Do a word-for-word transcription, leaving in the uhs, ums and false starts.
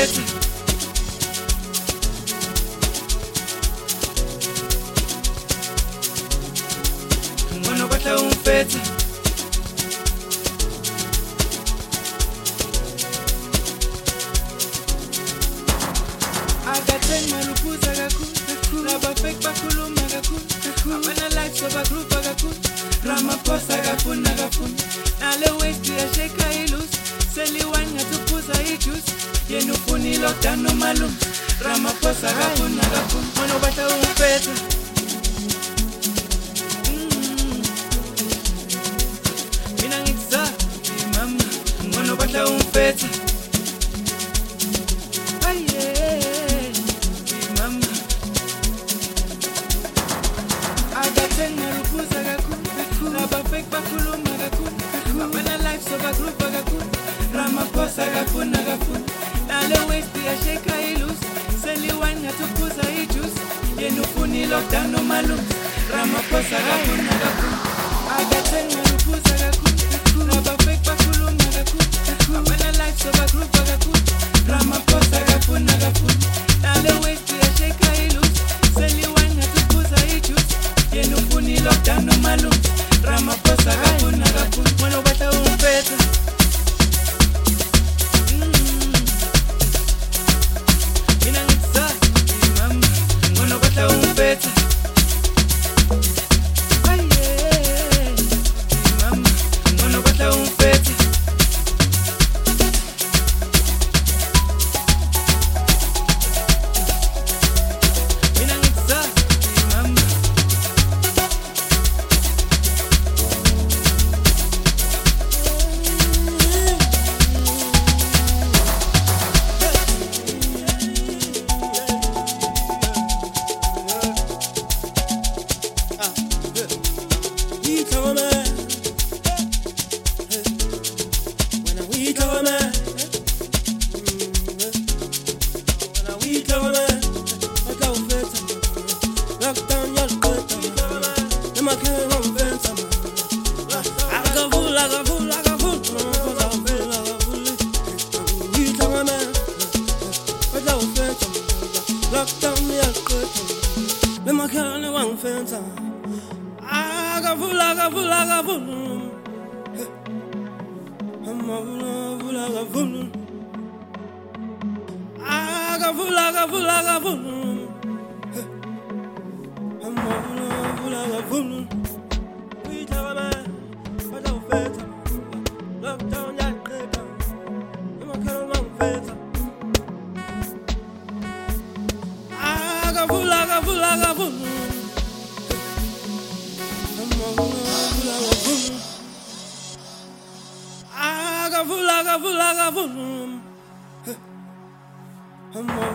umfethu. Ngwana batla umfethu. Agathenga lukuza kakhulu, laba fake bakhuluma kakhulu, abana life soba group kakhulu, Ramaphosa kafuna kafuna, nale waist yasheka ilusi, seliwine ngatuphuza ijuice, yena ufunile okudana umalume, Ramaphosa kafuna kafuna, ngwana batla umfethu. Mina ngikusazi mama, ngwana batla umfethu. Ramaphosa kafuna kafuna, nale waist yasheka ilusi, seliwine ngatuphuza ijuice, yena ufunile okudana umalume, Ramaphosa kafuna kafuna, agathenga luphuza kakhulu, laba fake bakhuluma kakhulu, abana life soba group kakhulu, Ramaphosa kafuna kafuna, nale waist yasheka ilusi, seliwine ngatuphuza ijuice, yena ufunile okudana umalume, Ramaphosa kafuna kafuna, ngwana batla umfethu. I'm